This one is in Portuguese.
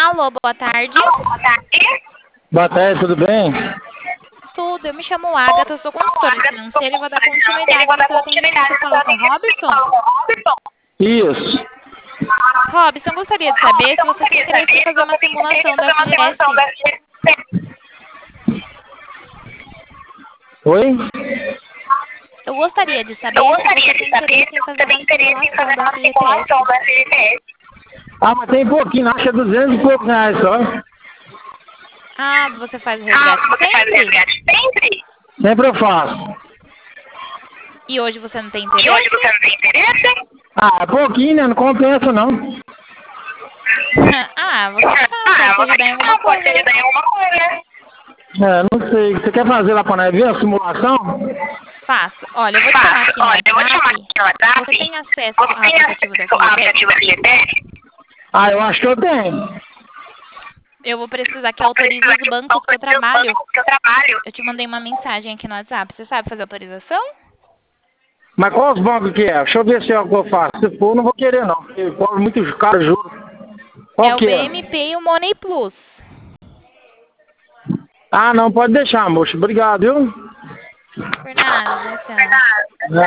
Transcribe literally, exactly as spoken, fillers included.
Alô, boa tarde. Boa tarde, tudo bem? Tudo, eu me chamo Agatha, eu sou consultora financeira e vou dar continuidade no seu atendimento. Eu falo com o Robson? Isso. Robson, eu gostaria de saber se você tem interesse em fazer uma simulação da F G S. Oi? Eu gostaria de saber se você tem interesse em fazer uma simulação da F G T S. Ah, mas tem pouquinho, acho que é duzentos e poucos reais só. Ah, você faz o resgate sempre? Sempre eu faço. E hoje você não tem interesse? Ah, é pouquinho, né? Não compensa, não. Ah, você que sabe, pode te ajudar em alguma coisa, né? É, não sei. Você quer fazer lá pra nós ver a simulação? Faço. Olha, eu vou te chamar aqui no WhatsApp. Você tem acesso ao aplicativo da F G T S? Ah, eu acho que eu tenho. Eu vou precisar que autorize os bancos que eu trabalho. Eu te mandei uma mensagem aqui no WhatsApp. Você sabe fazer autorização? Mas qual os bancos que é? Deixa eu ver se é o que eu faço. Se for, eu não vou querer, não. Porque cobro muito caro, juro. Qual É o que B é? M P e o Money Plus. Ah, não, pode deixar, moço. Obrigado, viu? Por nada, atenção.